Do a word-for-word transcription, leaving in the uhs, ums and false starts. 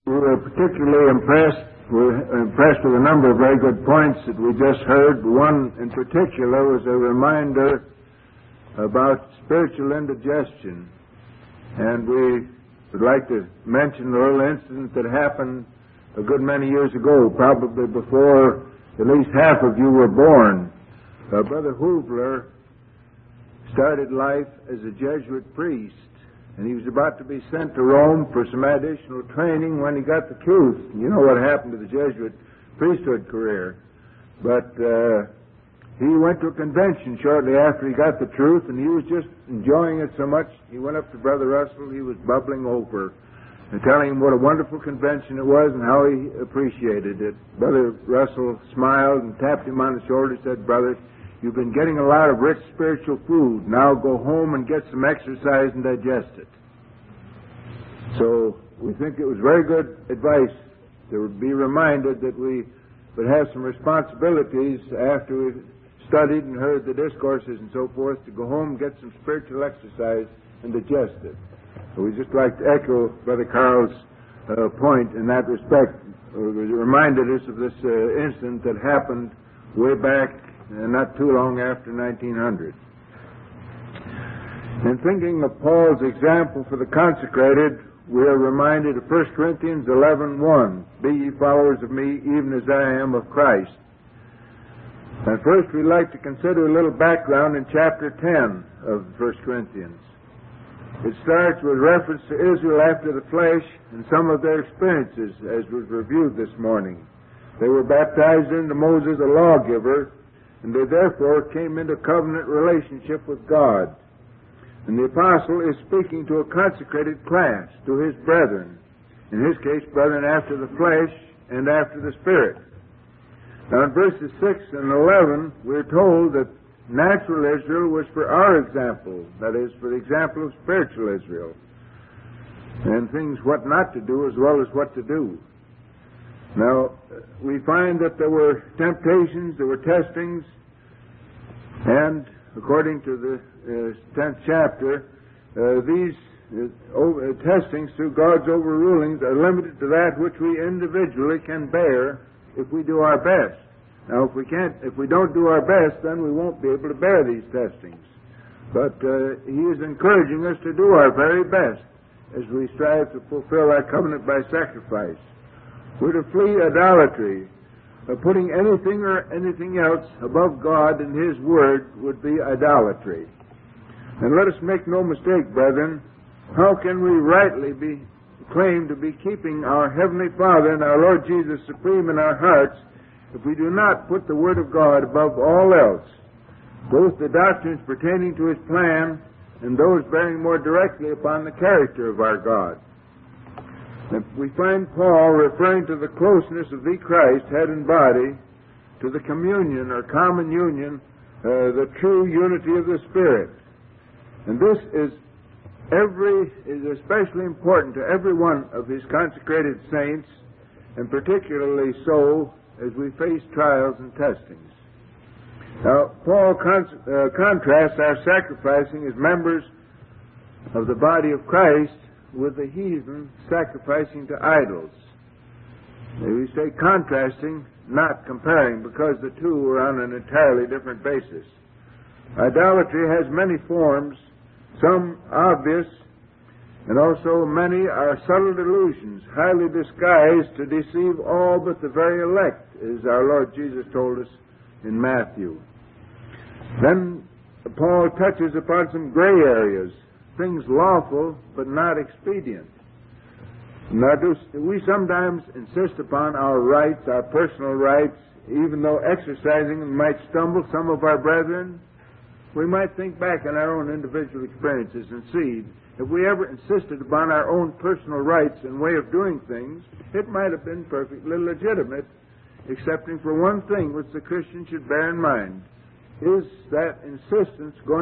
We were particularly impressed. We were impressed with a number of very good points that we just heard. One in particular was a reminder about spiritual indigestion. And we would like to mention a little incident that happened a good many years ago, probably before at least half of you were born. Uh, Brother Hoovler started life as a Jesuit priest, and he was about to be sent to Rome for some additional training when he got the truth. You know what happened to the Jesuit priesthood career. But uh, he went to a convention shortly after he got the truth, and he was just enjoying it so much, he went up to Brother Russell, he was bubbling over, and telling him what a wonderful convention it was and how he appreciated it. Brother Russell smiled and tapped him on the shoulder and said, "Brother, you've been getting a lot of rich spiritual food. Now go home and get some exercise and digest it." So we think it was very good advice to be reminded that we would have some responsibilities after we've studied and heard the discourses and so forth to go home and get some spiritual exercise and digest it. So we'd just like to echo Brother Carl's uh, point in that respect. It reminded us of this uh, incident that happened way back Uh, not too long after nineteen hundred. In thinking of Paul's example for the consecrated, we are reminded of First Corinthians eleven one, "Be ye followers of me, even as I am of Christ." And first we'd like to consider a little background in chapter ten of First Corinthians. It starts with reference to Israel after the flesh and some of their experiences, as was reviewed this morning. They were baptized into Moses, a lawgiver, and they therefore came into covenant relationship with God. And the apostle is speaking to a consecrated class, to his brethren. In his case, brethren after the flesh and after the Spirit. Now in verses six and eleven, we're told that natural Israel was for our example, that is, for the example of spiritual Israel, and things what not to do as well as what to do. Now, we find that there were temptations, there were testings, and according to the uh, tenth chapter, uh, these uh, over, uh, testings through God's overrulings are limited to that which we individually can bear if we do our best. Now, if we can't, if we don't do our best, then we won't be able to bear these testings. But uh, He is encouraging us to do our very best as we strive to fulfill our covenant by sacrifice. We're to flee idolatry. Uh, putting anything or anything else above God and His Word would be idolatry. And let us make no mistake, brethren, how can we rightly be claim to be keeping our Heavenly Father and our Lord Jesus supreme in our hearts if we do not put the Word of God above all else, both the doctrines pertaining to His plan and those bearing more directly upon the character of our God? We find Paul referring to the closeness of the Christ, head and body, to the communion or common union, uh, the true unity of the Spirit. And this is every is especially important to every one of his consecrated saints, and particularly so as we face trials and testings. Now, Paul con- uh, contrasts our sacrificing as members of the body of Christ with the heathen sacrificing to idols. We say contrasting, not comparing, because the two are on an entirely different basis. Idolatry has many forms, some obvious, and also many are subtle delusions, highly disguised to deceive all but the very elect, as our Lord Jesus told us in Matthew. Then Paul touches upon some gray areas, things lawful but not expedient. Now, do we sometimes insist upon our rights, our personal rights, even though exercising them might stumble some of our brethren? We might think back on our own individual experiences and see if we ever insisted upon our own personal rights and way of doing things, it might have been perfectly legitimate, excepting for one thing which the Christian should bear in mind. Is that insistence going